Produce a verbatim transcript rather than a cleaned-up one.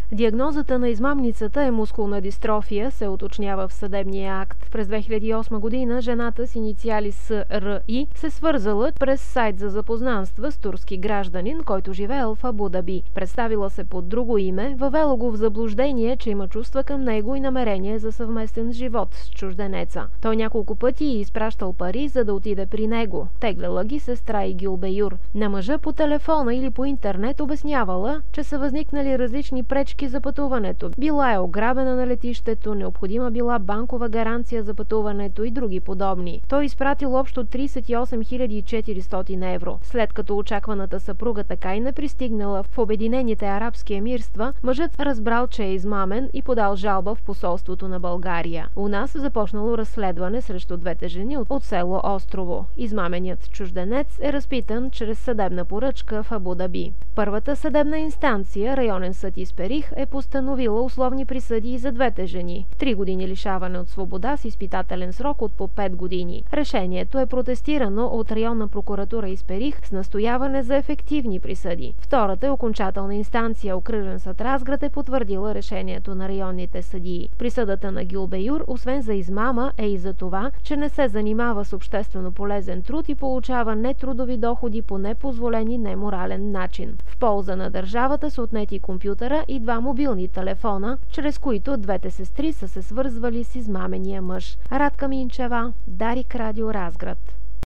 Диагнозата на измамницата е мускулна дистрофия, се уточнява в съдебния акт. През две хиляди и осма година жената с инициали С Р И се свързала през сайт за запознанства с турски гражданин, който живеел в Абу Даби. Представила се под друго име, въвела го в заблуждение, че има чувства към него и намерение за съвместен живот с чужденеца. Той няколко пъти й изпращал пари, за да отиде при него. Тегляла ги сестра и Гюлбеюр. На мъжа по телефона или по интернет обяснявала, че са възникнали различни пречки за пътуването. Била е ограбена на летището, необходима била банкова гаранция за пътуването и други подобни. Той изпратил общо тридесет и осем хиляди и четиристотин евро. След като очакваната съпруга така и не пристигнала в Обединените арабски емирства, мъжът разбрал, че е измамен и подал жалба в посолството на България. У нас започнало разследване срещу двете жени от село Острово. Измаменият чужденец е разпитан чрез съдебна поръчка в Абу Даби. Първата съдебна инстанция, районен съд Исперих, е постановила условни присъди и за двете жени. Три години лишаване от свобода с изпитателен срок от по пет години. Решението е протестирано от районна прокуратура Исперих с настояване за ефективни присъди. Втората е окончателна инстанция, окръжен съд Разград, е потвърдила решението на районните съдии. Присъдата на Гюлбеюр, освен за измама, е и за това, че не се занимава с обществено полезен труд и получава нетрудови доходи по непозволен и неморален начин. В полза на държавата са отнети компютъра и два мобилни телефона, чрез които двете сестри са се свързвали с измамения мъж. Радка Минчева, Дарик Радио Разград.